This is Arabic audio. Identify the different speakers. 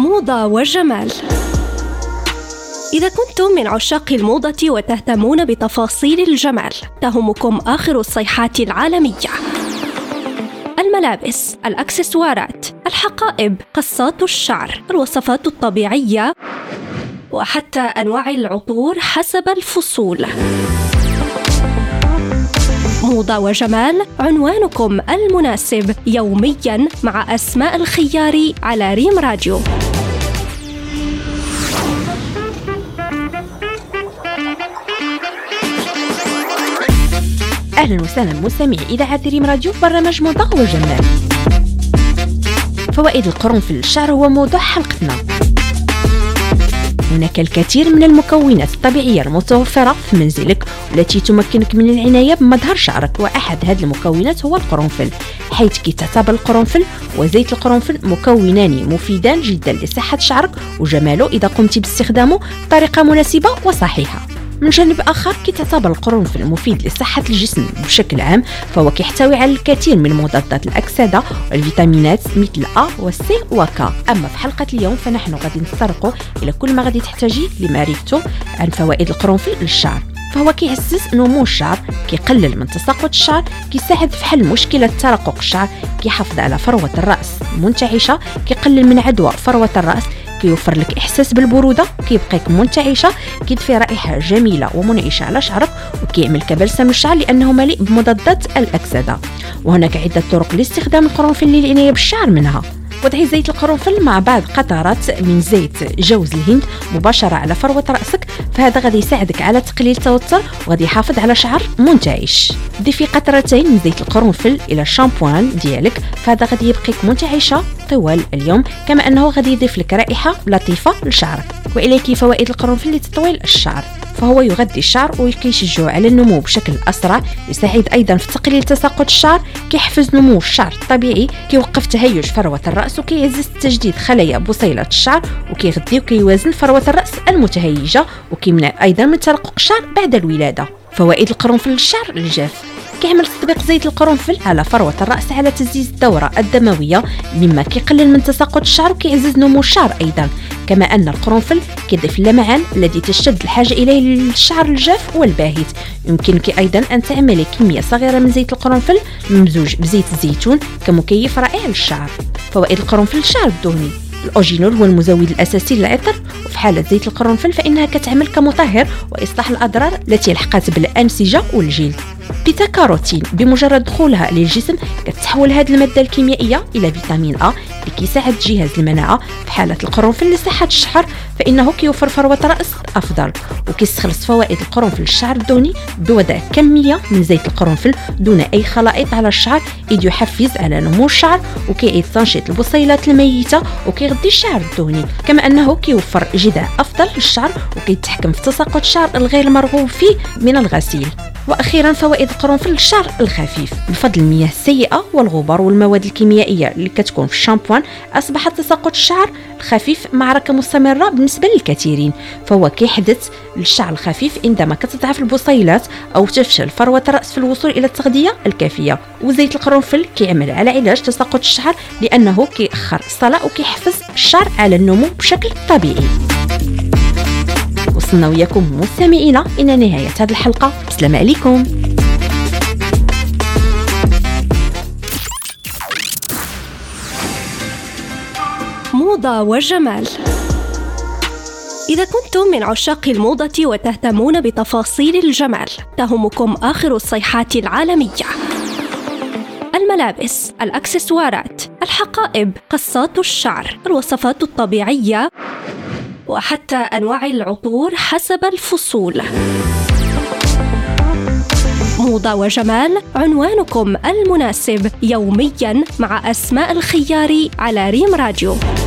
Speaker 1: موضة وجمال. إذا كنتم من عشاق الموضة وتهتمون بتفاصيل الجمال، تهمكم آخر الصيحات العالمية: الملابس، الأكسسوارات، الحقائب، قصات الشعر، الوصفات الطبيعية، وحتى أنواع العطور حسب الفصول. موضة وجمال، عنوانكم المناسب يومياً مع أسماء الخياري على ريم راديو.
Speaker 2: أهلا وسهلا مستمعي إذاعة ريم راديو في برنامج موضة وجمال. فوائد القرنفل للشعر هو موضوع حلقتنا. هناك الكثير من المكونات الطبيعية المتوفرة في منزلك والتي تمكنك من العناية بمظهر شعرك، وأحد هذه المكونات هو القرنفل، حيث تعتبر القرنفل وزيت القرنفل مكونان مفيدان جدا لصحة شعرك وجماله إذا قمت باستخدامه بطريقة مناسبة وصحيحة. من جانب آخر تعتبر القرنفل مفيد لصحة الجسم بشكل عام، فهو يحتوي على الكثير من مضادات الأكسدة والفيتامينات مثل A وC وK. أما في حلقة اليوم فنحن غادي نتطرقوا إلى كل ما غادي تحتاجيه لمعرفته عن فوائد القرنفل للشعر. فهو كيعزز نمو الشعر، كيقلل من تساقط الشعر، كيساعد في حل مشكلة ترقق الشعر، كيحافظ على فروة الرأس منتعشة، كيقلل من عدوى فروة الرأس، كيوفر لك إحساس بالبرودة، كيبقيك منتعشة، كيضفي رائحة جميلة ومنعشة على شعرك، وكيعمل كبلسم للشعر لأنه مليء بمضادات الأكسدة. وهناك عدة طرق لاستخدام القرنفل للعناية بالشعر، منها وضع زيت القرنفل مع بعض قطرات من زيت جوز الهند مباشرة على فروة رأسك، فهذا غادي يساعدك على تقليل التوتر وغادي يحافظ على شعر منتعش. ضيفي قطرتين من زيت القرنفل إلى الشامبوان ديالك، فهذا غادي يبقيك منتعشة طوال اليوم، كما أنه غادي يضيف لك رائحة لطيفة لشعرك. وإليك فوائد القرنفل لتطويل الشعر، فهو يغذي الشعر ويشجع على النمو بشكل أسرع، يساعد أيضا في تقليل تساقط الشعر، كيحفز نمو الشعر الطبيعي، كيوقف تهيج فروة الرأس، وكيعزز تجديد خلايا بصيلة الشعر، وكيغذي وكيوازن فروة الرأس المتهيجة، وكيمنع أيضا من ترقق الشعر بعد الولادة. فوائد القرنفل للشعر الجاف: كيعمل تطبيق زيت القرنفل على فروة الرأس على تسديد الدورة الدموية، مما كيقلل من تساقط الشعر وكيعزز نمو الشعر أيضا. كما أن القرنفل كيضيف اللمعان الذي تشتد الحاجة إليه للشعر الجاف والباهت. يمكنك أيضا أن تعملي كمية صغيرة من زيت القرنفل ممزوج بزيت الزيتون كمكيف رائع للشعر. فوائد القرنفل للشعر الدهني: الأوجينول هو المزود الأساسي للعطر، وفي حالة زيت القرنفل فإنها كتعمل كمطهر وإصلاح الأضرار التي يلحقت بالأنسجة والجلد. بيتا كاروتين: بمجرد دخولها للجسم كتحول هذه المادة الكيميائية إلى فيتامين A اللي كيساعد جهاز المناعة. في حالة القرنفل لصحة الشعر فإنه كيوفر فروة رأس أفضل. وكيستخلص فوائد القرنفل للشعر الدهني بوضع كمية من زيت القرنفل دون أي خلائط على الشعر، إذ يحفز على نمو الشعر وكيعيد تنشيط البصيلات الميتة وكيغذي الشعر الدهني، كما أنه كيوفر جذع أفضل للشعر وكيتحكم في تساقط الشعر الغير مرغوب فيه من الغسيل. وأخيرا فوائد القرنفل للشعر الخفيف: بفضل المياه السيئة والغبار والمواد الكيميائية اللي كتكون في الشامبوان، أصبح تساقط الشعر الخفيف معركة مستمرة بالنسبة للكثيرين. فهو كيحدث للشعر الخفيف عندما كتضعف البصيلات أو تفشل فروة الرأس في الوصول إلى التغذية الكافية. وزيت القرنفل كيعمل على علاج تساقط الشعر لأنه كيأخر الصلاء وكيحفز الشعر على النمو بشكل طبيعي. وصلنا وياكم مستمعينا إلى نهاية هذه الحلقة. السلام عليكم.
Speaker 1: موضة وجمال. إذا كنتم من عشاق الموضة وتهتمون بتفاصيل الجمال، تهمكم آخر الصيحات العالمية: الملابس، الأكسسوارات، الحقائب، قصات الشعر، الوصفات الطبيعية، وحتى أنواع العطور حسب الفصول. موضة وجمال، عنوانكم المناسب يومياً مع أسماء الخياري على ريم راديو.